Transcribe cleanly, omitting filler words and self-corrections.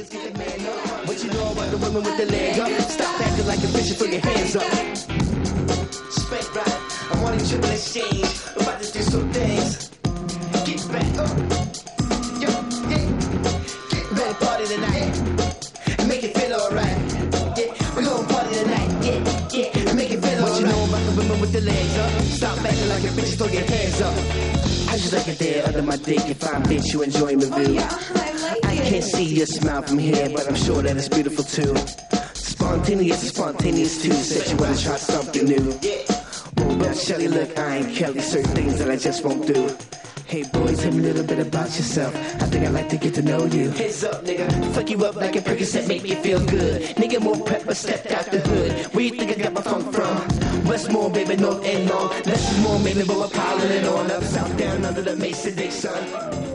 ladies get the man up. What you know about the women with the leg up? Stop acting like a bitch and throw your hands up. Spank right, I'm on a triple exchange. About to do some things. Get back up. Yo, yeah. Get back. We're gonna party tonight. And make it feel alright. Yeah, we're gonna party tonight. Yeah, yeah. And make it feel alright. What you know about the women with the legs up? Stop acting like a bitch and throw your hands up. I just like it there under my dick. If I bitch, you enjoy my view. I can't see your smile from here, but I'm sure that it's beautiful too. Spontaneous is spontaneous too. Said you wanna try something new. Oh, but Shelly, look, I ain't Kelly. Certain things that I just won't do. Hey boys, tell me a little bit about yourself. I think I'd like to get to know you. Heads up, nigga. Fuck you up like a Percocet, make you feel good. Nigga, more prep, but stepped out the hood. Where you think I got my funk from? Westmore, baby, North and Long. Less is more, maybe, but we're piling it on. Up, south, down, under the Mason Dixon.